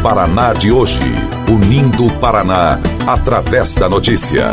Paraná de hoje, unindo o Paraná através da notícia.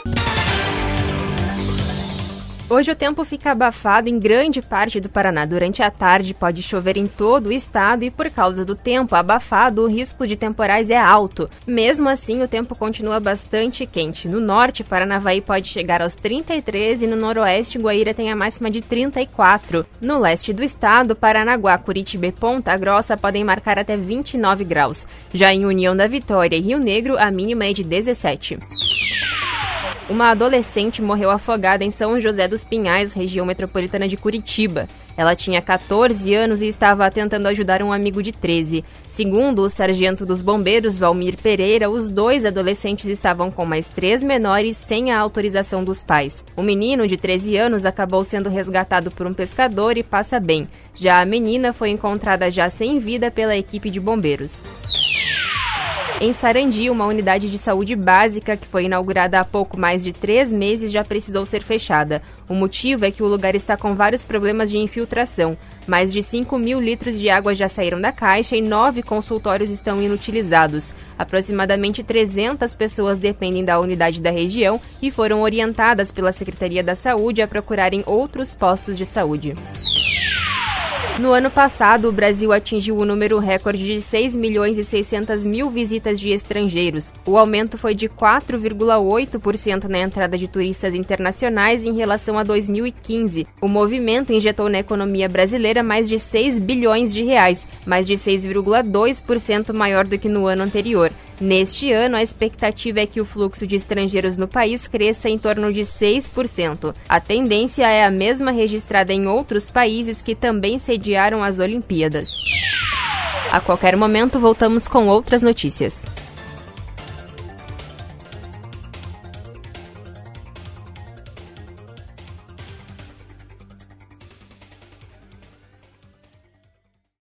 Hoje o tempo fica abafado em grande parte do Paraná. Durante a tarde pode chover em todo o estado e por causa do tempo abafado, o risco de temporais é alto. Mesmo assim, o tempo continua bastante quente. No norte, Paranavaí pode chegar aos 33 e no noroeste, Guaíra tem a máxima de 34. No leste do estado, Paranaguá, Curitiba e Ponta Grossa podem marcar até 29 graus. Já em União da Vitória e Rio Negro, a mínima é de 17. Uma adolescente morreu afogada em São José dos Pinhais, região metropolitana de Curitiba. Ela tinha 14 anos e estava tentando ajudar um amigo de 13. Segundo o sargento dos bombeiros, Valmir Pereira, os 2 adolescentes estavam com mais 3 menores sem a autorização dos pais. O menino, de 13 anos, acabou sendo resgatado por um pescador e passa bem. Já a menina foi encontrada já sem vida pela equipe de bombeiros. Em Sarandi, uma unidade de saúde básica que foi inaugurada há pouco mais de 3 meses já precisou ser fechada. O motivo é que o lugar está com vários problemas de infiltração. Mais de 5.000 litros de água já saíram da caixa e 9 consultórios estão inutilizados. Aproximadamente 300 pessoas dependem da unidade da região e foram orientadas pela Secretaria da Saúde a procurarem outros postos de saúde. No ano passado, o Brasil atingiu o número recorde de 6.600.000 visitas de estrangeiros. O aumento foi de 4,8% na entrada de turistas internacionais em relação a 2015. O movimento injetou na economia brasileira mais de 6 bilhões de reais, mais de 6,2% maior do que no ano anterior. Neste ano, a expectativa é que o fluxo de estrangeiros no país cresça em torno de 6%. A tendência é a mesma registrada em outros países que também sediaram as Olimpíadas. A qualquer momento, voltamos com outras notícias.